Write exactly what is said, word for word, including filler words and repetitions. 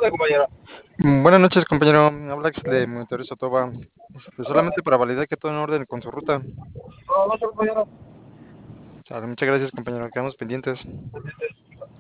tardes, compañero. Mm, Buenas noches, compañero. Habla Axel de Monitorio Sotoba. Este, solamente para validar que todo en orden con su ruta. Buenas noches, compañero. Sale, muchas gracias, compañero. Quedamos pendientes.